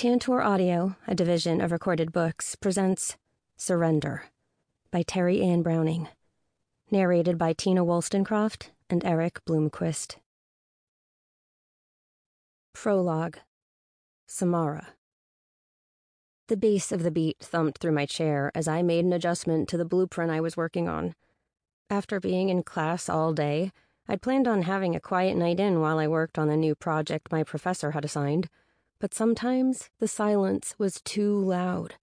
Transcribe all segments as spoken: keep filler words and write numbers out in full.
Tantor Audio, a division of Recorded Books, presents Surrender by Terry Ann Browning, narrated by Tina Wollstonecraft and Eric Bloomquist. Prologue. Samara. The bass of the beat thumped through my chair as I made an adjustment to the blueprint I was working on. After being in class all day, I'd planned on having a quiet night in while I worked on the new project my professor had assigned, but sometimes the silence was too loud.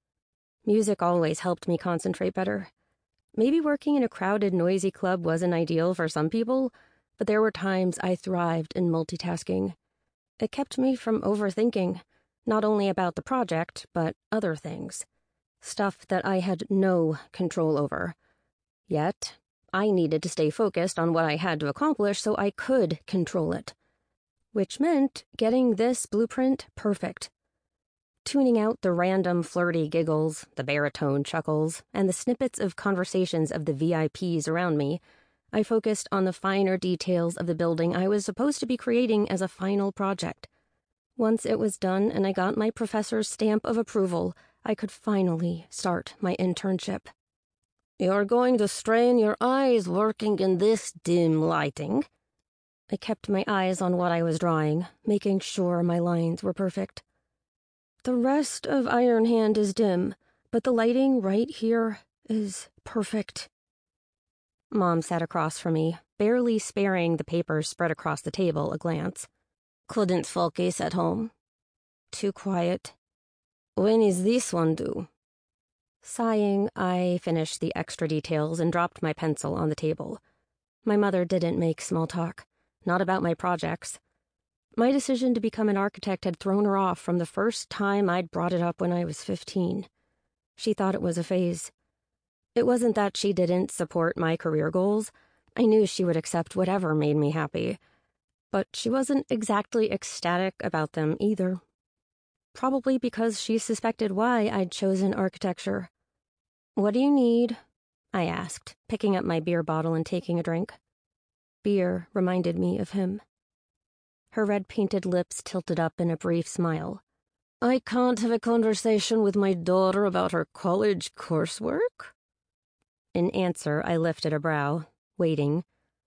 Music always helped me concentrate better. Maybe working in a crowded, noisy club wasn't ideal for some people, but there were times I thrived in multitasking. It kept me from overthinking, not only about the project, but other things. Stuff that I had no control over. Yet, I needed to stay focused on what I had to accomplish so I could control it. Which meant getting this blueprint perfect. Tuning out the random flirty giggles, the baritone chuckles, and the snippets of conversations of the V I Ps around me, I focused on the finer details of the building I was supposed to be creating as a final project. Once it was done and I got my professor's stamp of approval, I could finally start my internship. "You're going to strain your eyes working in this dim lighting." I kept my eyes on what I was drawing, making sure my lines were perfect. "The rest of Iron Hand is dim, but the lighting right here is perfect." Mom sat across from me, barely sparing the papers spread across the table a glance. "Couldn't focus at home?" "Too quiet." "When is this one due?" Sighing, I finished the extra details and dropped my pencil on the table. My mother didn't make small talk, not about my projects. My decision to become an architect had thrown her off from the first time I'd brought it up when I was fifteen. She thought it was a phase. It wasn't that she didn't support my career goals. I knew she would accept whatever made me happy. But she wasn't exactly ecstatic about them either. Probably because she suspected why I'd chosen architecture. "What do you need?" I asked, picking up my beer bottle and taking a drink. Beer reminded me of him. Her red-painted lips tilted up in a brief smile. "I can't have a conversation with my daughter about her college coursework?" In answer, I lifted a brow, waiting.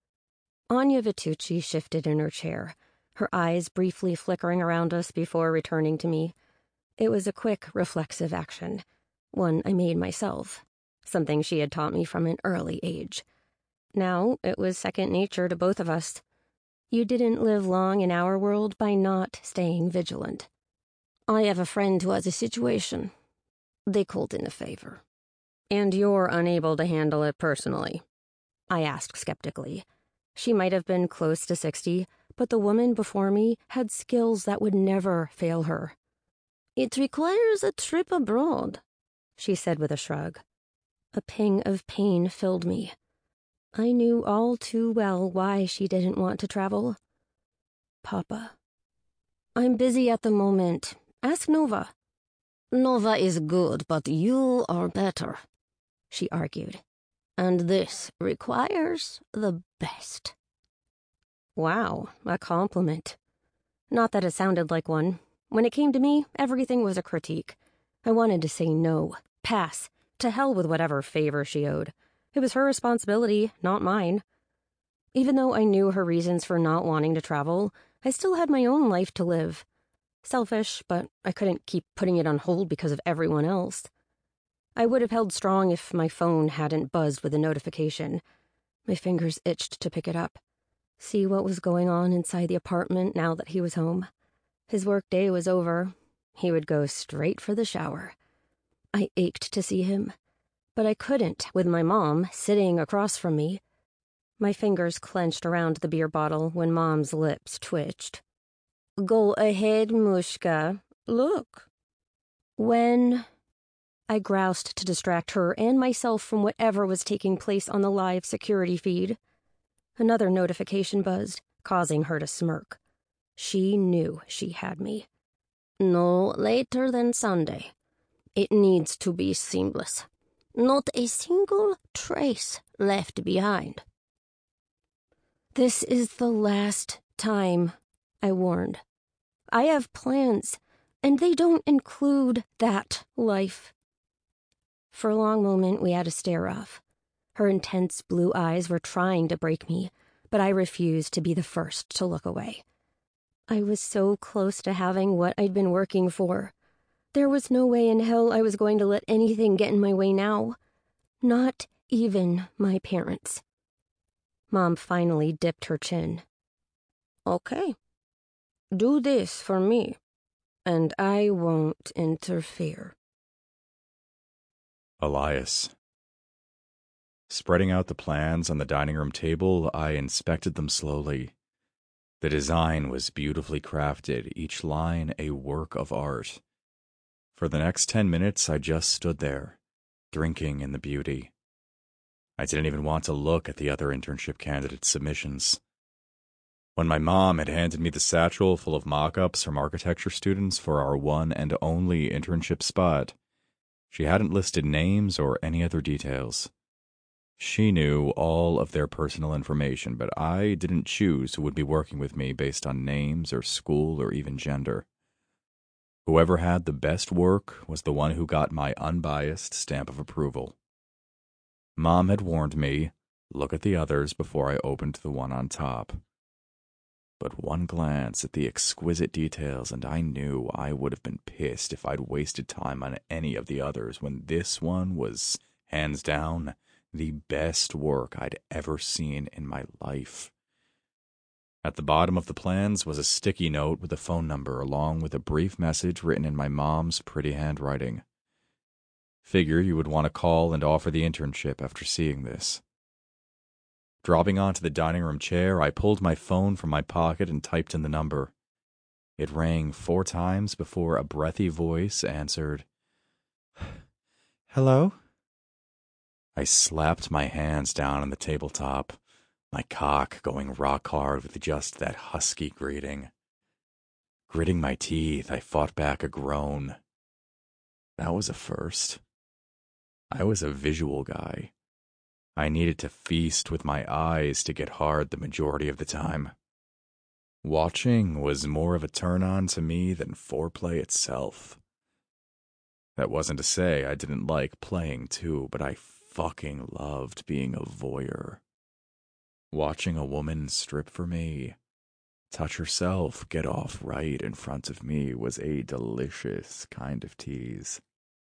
Anya Vitucci shifted in her chair, her eyes briefly flickering around us before returning to me. It was a quick, reflexive action, one I made myself, something she had taught me from an early age. Now it was second nature to both of us. You didn't live long in our world by not staying vigilant. "I have a friend who has a situation. They called in a favor." "And you're unable to handle it personally?" I asked skeptically. She might have been close to sixty, but the woman before me had skills that would never fail her. "It requires a trip abroad," she said with a shrug. A ping of pain filled me. I knew all too well why she didn't want to travel. "Papa." "I'm busy at the moment. Ask Nova." "Nova is good, but you are better," she argued. "And this requires the best." Wow, a compliment. Not that it sounded like one. When it came to me, everything was a critique. I wanted to say no, pass, to hell with whatever favor she owed. It was her responsibility, not mine. Even though I knew her reasons for not wanting to travel, I still had my own life to live. Selfish, but I couldn't keep putting it on hold because of everyone else. I would have held strong if my phone hadn't buzzed with a notification. My fingers itched to pick it up, see what was going on inside the apartment now that he was home. His workday was over. He would go straight for the shower. I ached to see him, but I couldn't with my mom sitting across from me. My fingers clenched around the beer bottle when Mom's lips twitched. "Go ahead, Mushka. Look." "When?" I groused to distract her and myself from whatever was taking place on the live security feed. Another notification buzzed, causing her to smirk. She knew she had me. "No later than Sunday. It needs to be seamless. Not a single trace left behind." "This is the last time," I warned. "I have plans. And they don't include that life. For a long moment, we had a stare-off. Her intense blue eyes were trying to break me, but I refused to be the first to look away. I was so close to having what I'd been working for. There was no way in hell I was going to let anything get in my way now. Not even my parents. Mom finally dipped her chin. Okay. Do this for me, and I won't interfere. Elias. Spreading out the plans on the dining room table, I inspected them slowly. The design was beautifully crafted, each line a work of art. For the next ten minutes, I just stood there, drinking in the beauty. I didn't even want to look at the other internship candidate submissions. When my mom had handed me the satchel full of mock-ups from architecture students for our one and only internship spot, she hadn't listed names or any other details. She knew all of their personal information, but I didn't choose who would be working with me based on names or school or even gender. Whoever had the best work was the one who got my unbiased stamp of approval. Mom had warned me, look at the others before I opened the one on top. But one glance at the exquisite details and I knew I would have been pissed if I'd wasted time on any of the others when this one was, hands down, the best work I'd ever seen in my life. At the bottom of the plans was a sticky note with a phone number along with a brief message written in my mom's pretty handwriting. Figure you would want to call and offer the internship after seeing this. Dropping onto the dining room chair, I pulled my phone from my pocket and typed in the number. It rang four times before a breathy voice answered. Hello? I slapped my hands down on the tabletop, my cock going rock hard with just that husky greeting. Gritting my teeth, I fought back a groan. That was a first. I was a visual guy. I needed to feast with my eyes to get hard the majority of the time. Watching was more of a turn-on to me than foreplay itself. That wasn't to say I didn't like playing too, but I fucking loved being a voyeur. Watching a woman strip for me, touch herself, get off right in front of me was a delicious kind of tease.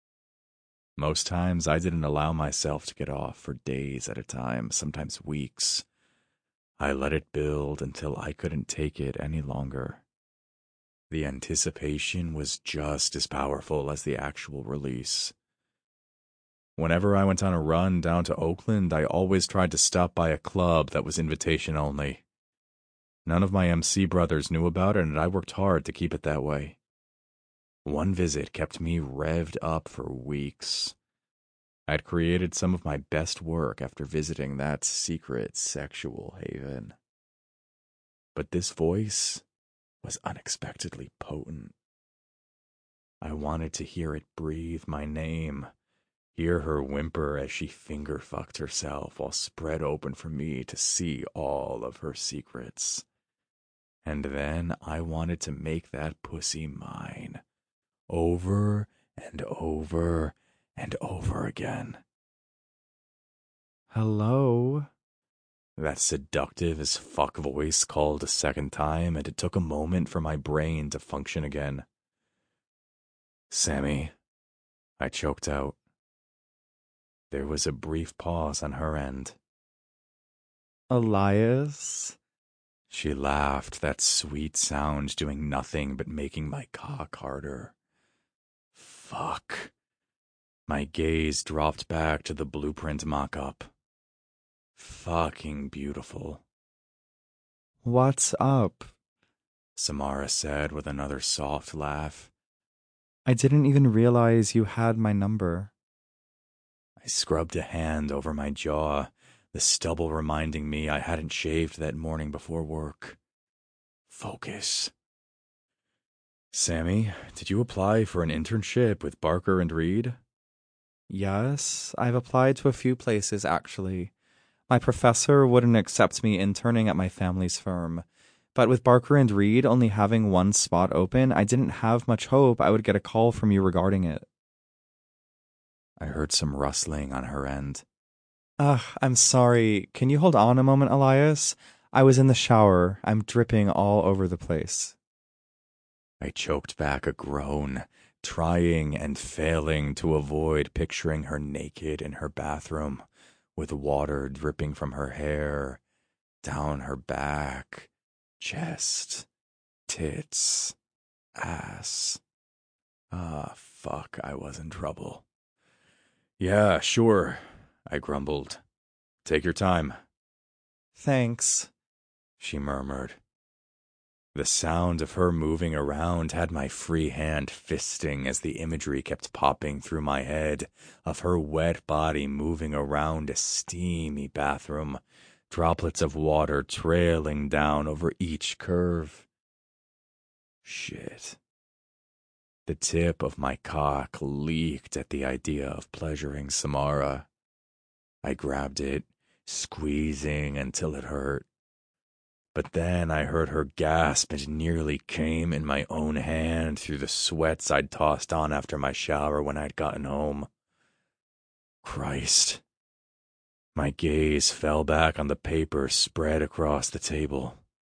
Most times I didn't allow myself to get off for days at a time, sometimes weeks. I let it build until I couldn't take it any longer. The anticipation was just as powerful as the actual release. Whenever I went on a run down to Oakland, I always tried to stop by a club that was invitation only. None of my M C brothers knew about it, and I worked hard to keep it that way. One visit kept me revved up for weeks. I'd created some of my best work after visiting that secret sexual haven. But this voice was unexpectedly potent. I wanted to hear it breathe my name, hear her whimper as she finger-fucked herself while spread open for me to see all of her secrets. And then I wanted to make that pussy mine. Over and over and over again. Hello? That seductive as fuck voice called a second time, and it took a moment for my brain to function again. Sammy, I choked out. There was a brief pause on her end. Elias? She laughed, that sweet sound doing nothing but making my cock harder. Fuck. My gaze dropped back to the blueprint mock-up. Fucking beautiful. What's up? Samara said with another soft laugh. I didn't even realize you had my number. I scrubbed a hand over my jaw, the stubble reminding me I hadn't shaved that morning before work. Focus. Sammy, did you apply for an internship with Barker and Reed? Yes, I've applied to a few places, actually. My professor wouldn't accept me interning at my family's firm, But with Barker and Reed only having one spot open, I didn't have much hope I would get a call from you regarding it. I heard some rustling on her end. Ugh, I'm sorry. Can you hold on a moment, Elias? I was in the shower. I'm dripping all over the place. I choked back a groan, trying and failing to avoid picturing her naked in her bathroom, with water dripping from her hair, down her back, chest, tits, ass. Ah, fuck, I was in trouble. Yeah, sure, I grumbled. Take your time. Thanks, she murmured. The sound of her moving around had my free hand fisting as the imagery kept popping through my head of her wet body moving around a steamy bathroom, droplets of water trailing down over each curve. Shit. The tip of my cock leaked at the idea of pleasuring Samara. I grabbed it, squeezing until it hurt. But then I heard her gasp and nearly came in my own hand through the sweats I'd tossed on after my shower when I'd gotten home. Christ. My gaze fell back on the paper spread across the table.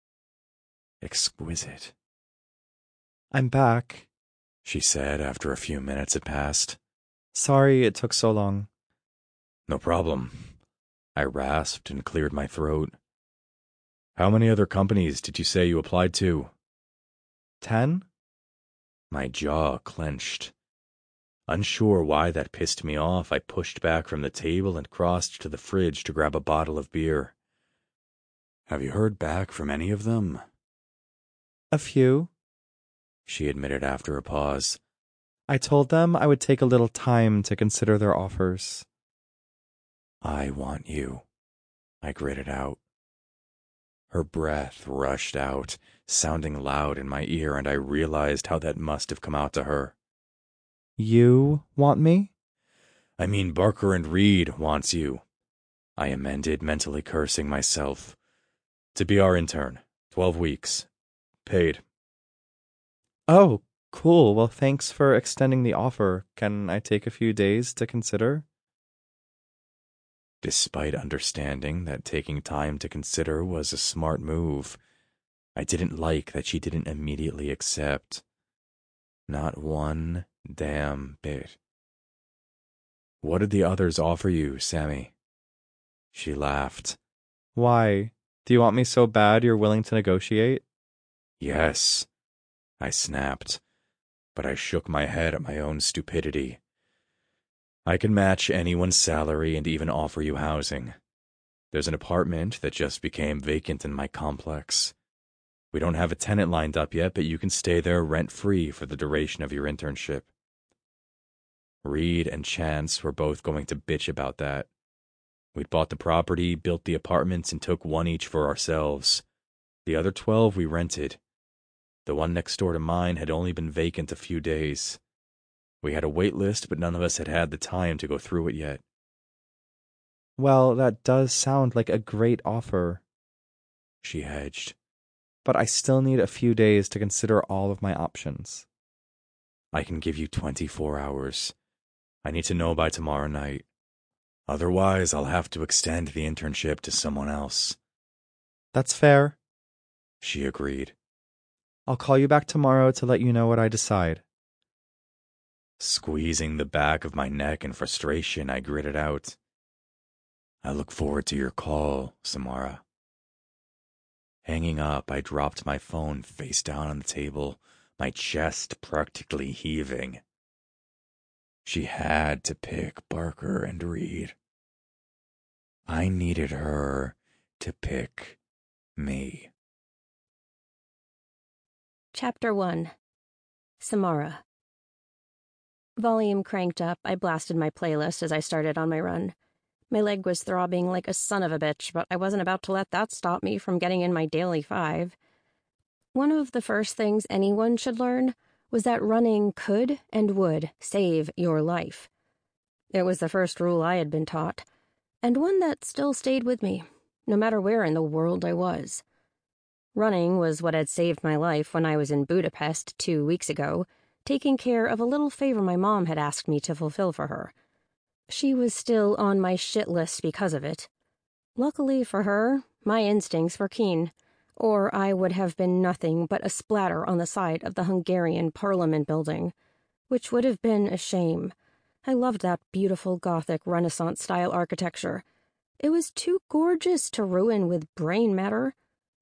Exquisite. I'm back, she said after a few minutes had passed. Sorry it took so long. No problem. I rasped and cleared my throat. How many other companies did you say you applied to? Ten? My jaw clenched. Unsure why that pissed me off, I pushed back from the table and crossed to the fridge to grab a bottle of beer. Have you heard back from any of them? A few, she admitted after a pause. I told them I would take a little time to consider their offers. I want you, I gritted out. Her breath rushed out, sounding loud in my ear, and I realized how that must have come out to her. You want me? I mean, Barker and Reed wants you, I amended, mentally cursing myself. To be our intern. Twelve weeks. Paid. Oh, cool. Well, thanks for extending the offer. Can I take a few days to consider? Despite understanding that taking time to consider was a smart move, I didn't like that she didn't immediately accept. Not one damn bit. What did the others offer you, Sammy? She laughed. Why? Do you want me so bad you're willing to negotiate? Yes, I snapped, but I shook my head at my own stupidity. I can match anyone's salary and even offer you housing. There's an apartment that just became vacant in my complex. We don't have a tenant lined up yet, but you can stay there rent-free for the duration of your internship. Reed and Chance were both going to bitch about that. We'd bought the property, built the apartments, and took one each for ourselves. The other twelve we rented. The one next door to mine had only been vacant a few days. We had a wait list, but none of us had had the time to go through it yet. Well, that does sound like a great offer, she hedged. But I still need a few days to consider all of my options. I can give you twenty-four hours. I need to know by tomorrow night. Otherwise, I'll have to extend the internship to someone else. That's fair, she agreed. I'll call you back tomorrow to let you know what I decide. Squeezing the back of my neck in frustration, I gritted out. I look forward to your call, Samara. Hanging up, I dropped my phone face down on the table, my chest practically heaving. She had to pick Barker and Reed. I needed her to pick me. Chapter one. Samara. Volume cranked up, I blasted my playlist as I started on my run. My leg was throbbing like a son of a bitch, but I wasn't about to let that stop me from getting in my daily five. One of the first things anyone should learn was that running could and would save your life. It was the first rule I had been taught, and one that still stayed with me, no matter where in the world I was. Running was what had saved my life when I was in Budapest two weeks ago, taking care of a little favor my mom had asked me to fulfill for her. She was still on my shit list because of it. Luckily for her, my instincts were keen, or I would have been nothing but a splatter on the side of the Hungarian Parliament building, which would have been a shame. I loved that beautiful Gothic Renaissance-style architecture. It was too gorgeous to ruin with brain matter.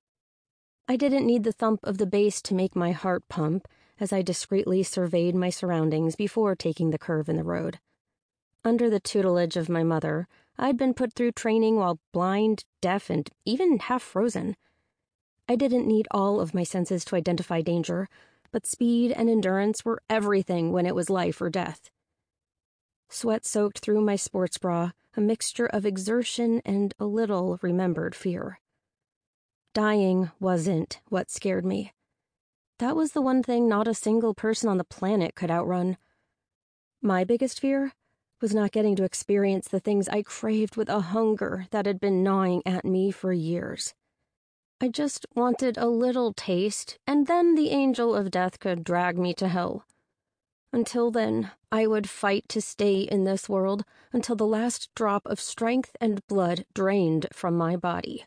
I didn't need the thump of the bass to make my heart pump as I discreetly surveyed my surroundings before taking the curve in the road. Under the tutelage of my mother, I'd been put through training while blind, deaf, and even half frozen. I didn't need all of my senses to identify danger, but speed and endurance were everything when it was life or death. Sweat soaked through my sports bra, a mixture of exertion and a little remembered fear. Dying wasn't what scared me. That was the one thing not a single person on the planet could outrun. My biggest fear was not getting to experience the things I craved with a hunger that had been gnawing at me for years. I just wanted a little taste, and then the angel of death could drag me to hell. Until then, I would fight to stay in this world until the last drop of strength and blood drained from my body.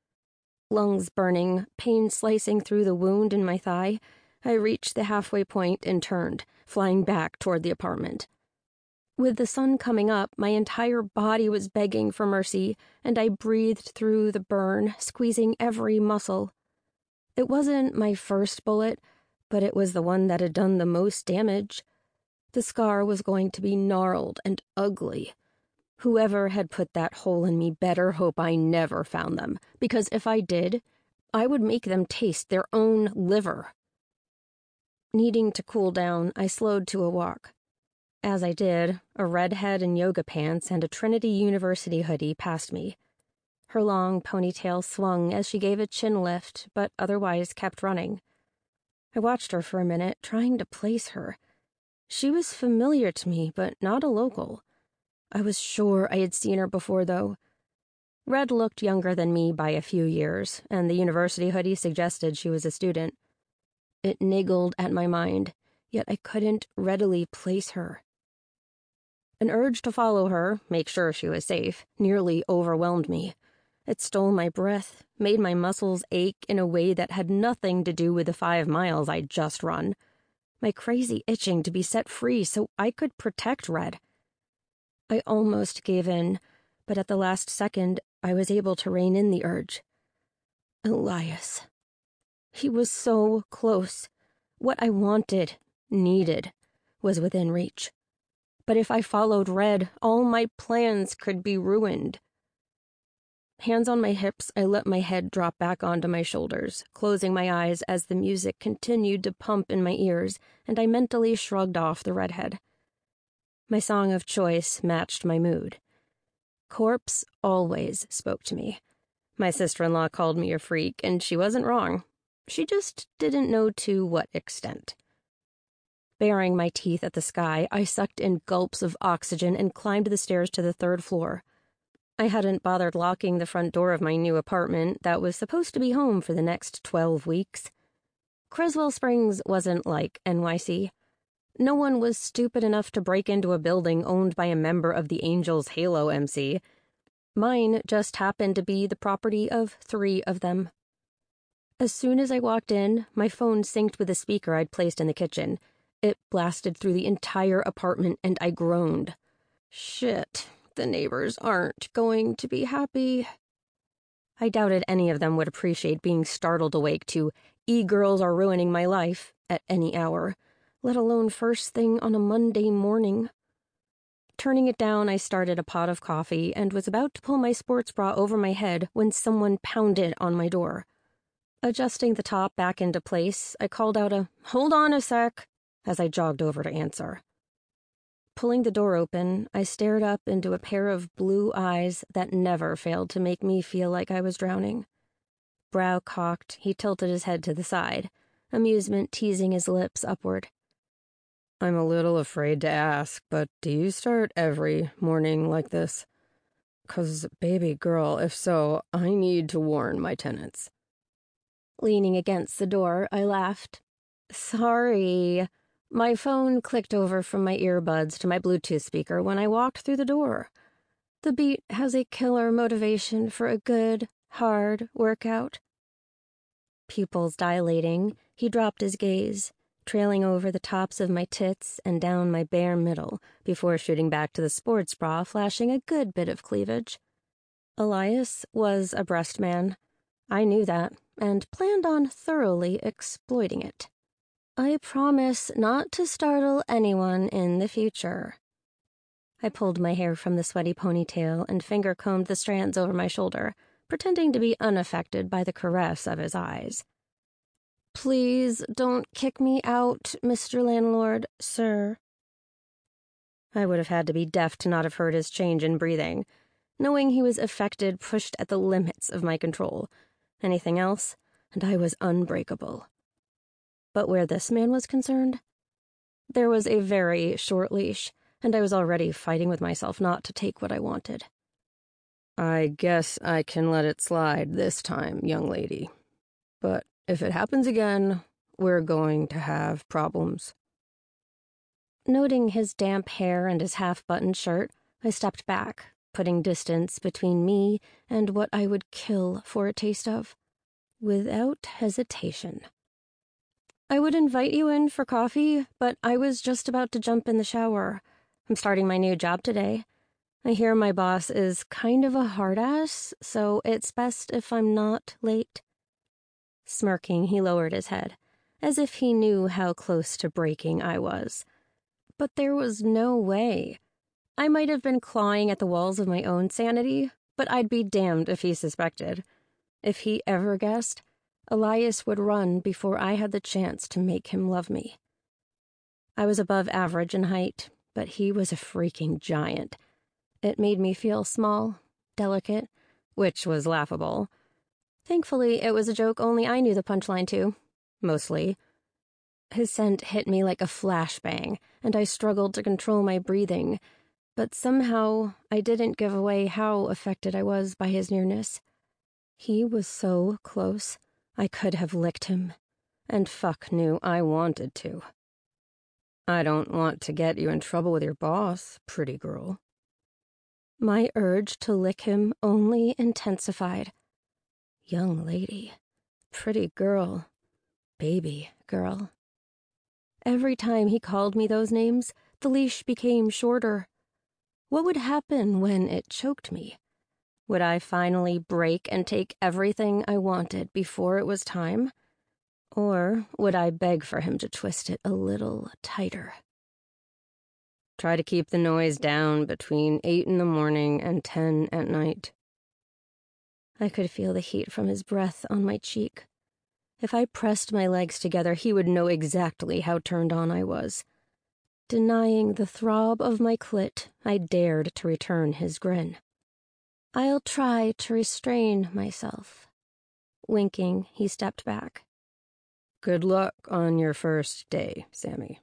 Lungs burning, pain slicing through the wound in my thigh, I reached the halfway point and turned, flying back toward the apartment. With the sun coming up, my entire body was begging for mercy, and I breathed through the burn, squeezing every muscle. It wasn't my first bullet, but it was the one that had done the most damage. The scar was going to be gnarled and ugly. Whoever had put that hole in me better hope I never found them, because if I did, I would make them taste their own liver. Needing to cool down, I slowed to a walk. As I did, a redhead in yoga pants and a Trinity University hoodie passed me. Her long ponytail swung as she gave a chin lift, but otherwise kept running. I watched her for a minute, trying to place her. She was familiar to me, but not a local. I was sure I had seen her before, though. Red looked younger than me by a few years, and the university hoodie suggested she was a student. It niggled at my mind, yet I couldn't readily place her. An urge to follow her, make sure she was safe, nearly overwhelmed me. It stole my breath, made my muscles ache in a way that had nothing to do with the five miles I'd just run. My crazy itching to be set free so I could protect Red. I almost gave in, but at the last second, I was able to rein in the urge. Elias. He was so close. What I wanted, needed, was within reach. But if I followed Red, all my plans could be ruined. Hands on my hips, I let my head drop back onto my shoulders, closing my eyes as the music continued to pump in my ears, and I mentally shrugged off the redhead. My song of choice matched my mood. Corpse always spoke to me. My sister-in-law called me a freak, and she wasn't wrong. She just didn't know to what extent. Baring my teeth at the sky, I sucked in gulps of oxygen and climbed the stairs to the third floor. I hadn't bothered locking the front door of my new apartment that was supposed to be home for the next twelve weeks. Creswell Springs wasn't like N Y C. No one was stupid enough to break into a building owned by a member of the Angels Halo M C. Mine just happened to be the property of three of them. As soon as I walked in, my phone synced with a speaker I'd placed in the kitchen. It blasted through the entire apartment, and I groaned. Shit. The neighbors aren't going to be happy. I doubted any of them would appreciate being startled awake to "e-girls are ruining my life" at any hour, let alone first thing on a Monday morning. Turning it down, I started a pot of coffee and was about to pull my sports bra over my head when someone pounded on my door. Adjusting the top back into place, I called out a "hold on a sec" as I jogged over to answer. Pulling the door open, I stared up into a pair of blue eyes that never failed to make me feel like I was drowning. Brow cocked, he tilted his head to the side, amusement teasing his lips upward. "I'm a little afraid to ask, but do you start every morning like this? 'Cause, baby girl, if so, I need to warn my tenants." Leaning against the door, I laughed. Sorry. My phone clicked over from my earbuds to my Bluetooth speaker when I walked through the door. The beat has a killer motivation for a good, hard workout. Pupils dilating, he dropped his gaze, trailing over the tops of my tits and down my bare middle before shooting back to the sports bra, flashing a good bit of cleavage. Elias was a breast man. I knew that, and planned on thoroughly exploiting it. I promise not to startle anyone in the future. I pulled my hair from the sweaty ponytail and finger-combed the strands over my shoulder, pretending to be unaffected by the caress of his eyes. Please don't kick me out, Mister Landlord, sir. I would have had to be deaf to not have heard his change in breathing. Knowing he was affected pushed at the limits of my control. Anything else, and I was unbreakable. But where this man was concerned, there was a very short leash, and I was already fighting with myself not to take what I wanted. I guess I can let it slide this time, young lady. But if it happens again, we're going to have problems. Noting his damp hair and his half-buttoned shirt, I stepped back, putting distance between me and what I would kill for a taste of, without hesitation. I would invite you in for coffee, but I was just about to jump in the shower. I'm starting my new job today. I hear my boss is kind of a hard-ass, so it's best if I'm not late. Smirking, he lowered his head, as if he knew how close to breaking I was. But there was no way. I might have been clawing at the walls of my own sanity, but I'd be damned if he suspected. If he ever guessed, Elias would run before I had the chance to make him love me. I was above average in height, but he was a freaking giant. It made me feel small, delicate, which was laughable. Thankfully, it was a joke only I knew the punchline to. Mostly. His scent hit me like a flashbang, and I struggled to control my breathing, but somehow I didn't give away how affected I was by his nearness. He was so close, I could have licked him, and fuck knew I wanted to. I don't want to get you in trouble with your boss, pretty girl. My urge to lick him only intensified. Young lady, pretty girl, baby girl. Every time he called me those names, the leash became shorter. What would happen when it choked me? Would I finally break and take everything I wanted before it was time? Or would I beg for him to twist it a little tighter? Try to keep the noise down between eight in the morning and ten at night. I could feel the heat from his breath on my cheek. If I pressed my legs together, he would know exactly how turned on I was. Denying the throb of my clit, I dared to return his grin. I'll try to restrain myself. Winking, he stepped back. Good luck on your first day, Sammy.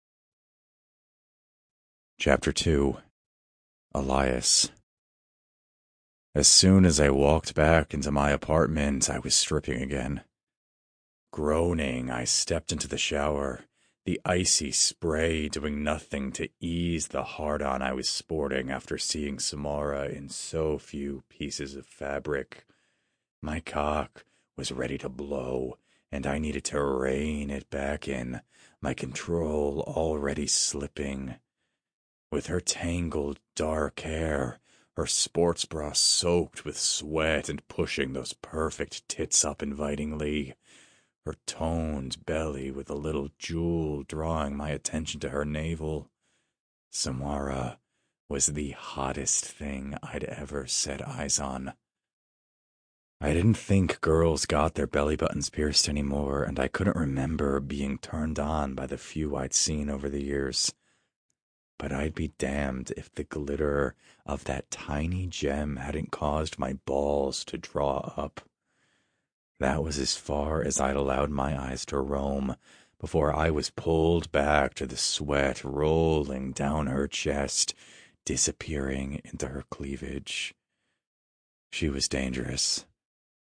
Chapter two. Elias. As soon as I walked back into my apartment, I was stripping again. Groaning, I stepped into the shower, the icy spray doing nothing to ease the hard-on I was sporting after seeing Samara in so few pieces of fabric. My cock was ready to blow, and I needed to rein it back in, my control already slipping. With her tangled dark hair, her sports bra soaked with sweat and pushing those perfect tits up invitingly, her toned belly with a little jewel drawing my attention to her navel, Samara was the hottest thing I'd ever set eyes on. I didn't think girls got their belly buttons pierced anymore, and I couldn't remember being turned on by the few I'd seen over the years. But I'd be damned if the glitter of that tiny gem hadn't caused my balls to draw up. That was as far as I'd allowed my eyes to roam before I was pulled back to the sweat rolling down her chest, disappearing into her cleavage. She was dangerous.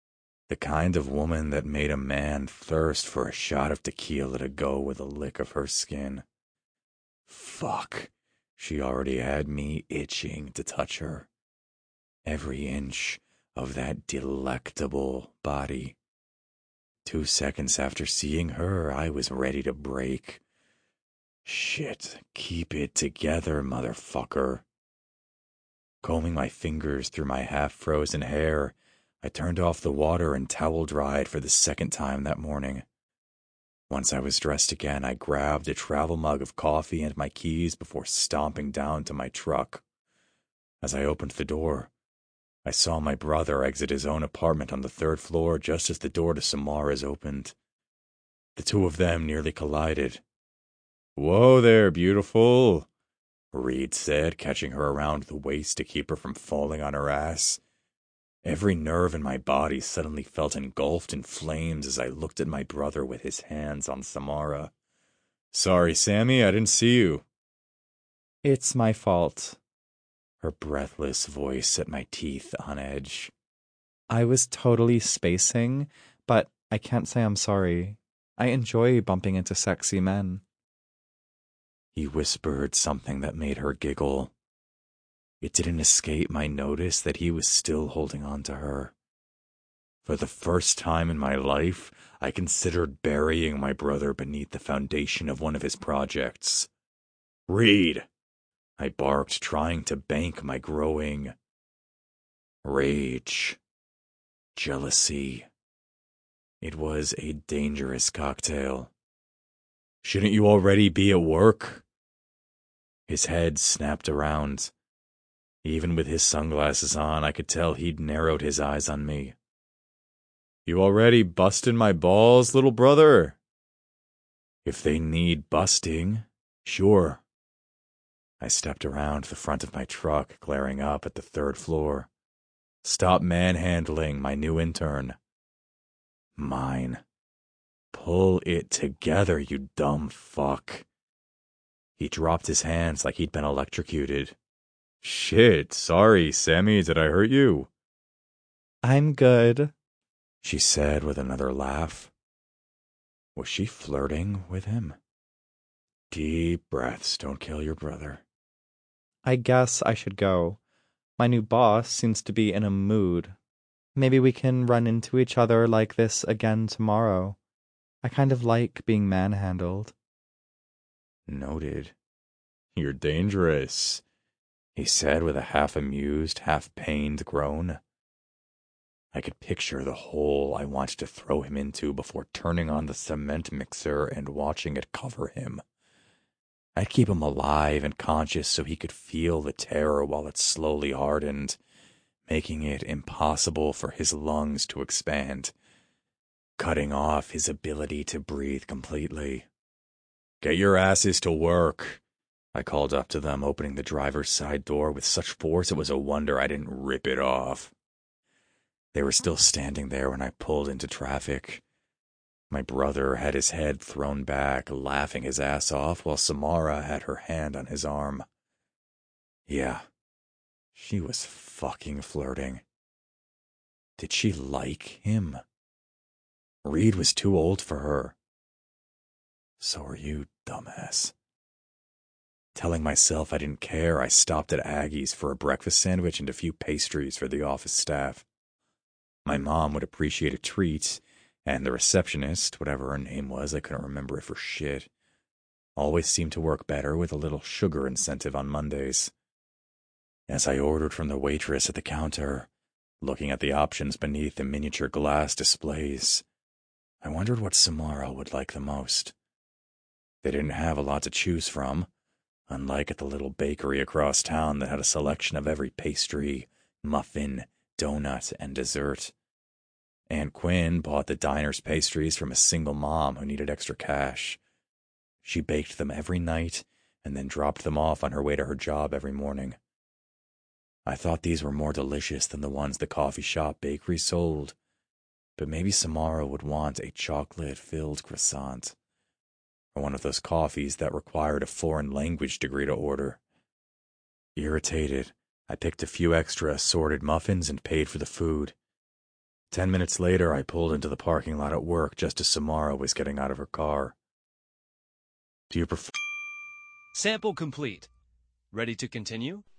The kind of woman that made a man thirst for a shot of tequila to go with a lick of her skin. Fuck, she already had me itching to touch her. Every inch of that delectable body. Two seconds after seeing her, I was ready to break. Shit, keep it together, motherfucker. Combing my fingers through my half-frozen hair, I turned off the water and towel-dried for the second time that morning. Once I was dressed again, I grabbed a travel mug of coffee and my keys before stomping down to my truck. As I opened the door, I saw my brother exit his own apartment on the third floor just as the door to Samara's opened. The two of them nearly collided. "Whoa there, beautiful," Reed said, catching her around the waist to keep her from falling on her ass. Every nerve in my body suddenly felt engulfed in flames as I looked at my brother with his hands on Samara. "Sorry, Sammy, I didn't see you." "It's my fault." Her breathless voice set my teeth on edge. "I was totally spacing, but I can't say I'm sorry. I enjoy bumping into sexy men." He whispered something that made her giggle. It didn't escape my notice that he was still holding on to her. For the first time in my life, I considered burying my brother beneath the foundation of one of his projects. "Reed!" I barked, trying to bank my growing rage, jealousy. It was a dangerous cocktail. "Shouldn't you already be at work?" His head snapped around. Even with his sunglasses on, I could tell he'd narrowed his eyes on me. "You already busting my balls, little brother?" "If they need busting, sure." I stepped around the front of my truck, glaring up at the third floor. "Stop manhandling my new intern." "Mine. Pull it together, you dumb fuck." He dropped his hands like he'd been electrocuted. "Shit, sorry, Sammy, did I hurt you?" "I'm good," she said with another laugh. Was she flirting with him? Deep breaths, don't kill your brother. "I guess I should go. My new boss seems to be in a mood. Maybe we can run into each other like this again tomorrow. I kind of like being manhandled." Noted. "You're dangerous," he said with a half-amused, half-pained groan. I could picture the hole I wanted to throw him into before turning on the cement mixer and watching it cover him. I'd keep him alive and conscious so he could feel the terror while it slowly hardened, making it impossible for his lungs to expand, cutting off his ability to breathe completely. "Get your asses to work," I called up to them, opening the driver's side door with such force it was a wonder I didn't rip it off. They were still standing there when I pulled into traffic. My brother had his head thrown back, laughing his ass off, while Samara had her hand on his arm. Yeah, she was fucking flirting. Did she like him? Reed was too old for her. So are you, dumbass. Telling myself I didn't care, I stopped at Aggie's for a breakfast sandwich and a few pastries for the office staff. My mom would appreciate a treat, and the receptionist, whatever her name was, I couldn't remember it for shit, always seemed to work better with a little sugar incentive on Mondays. As I ordered from the waitress at the counter, looking at the options beneath the miniature glass displays, I wondered what Samara would like the most. They didn't have a lot to choose from, unlike at the little bakery across town that had a selection of every pastry, muffin, donut, and dessert. Aunt Quinn bought the diner's pastries from a single mom who needed extra cash. She baked them every night and then dropped them off on her way to her job every morning. I thought these were more delicious than the ones the coffee shop bakery sold, but maybe Samara would want a chocolate-filled croissant, or one of those coffees that required a foreign language degree to order. Irritated, I picked a few extra assorted muffins and paid for the food. Ten minutes later, I pulled into the parking lot at work just as Samara was getting out of her car. Do you prefer... Sample complete. Ready to continue?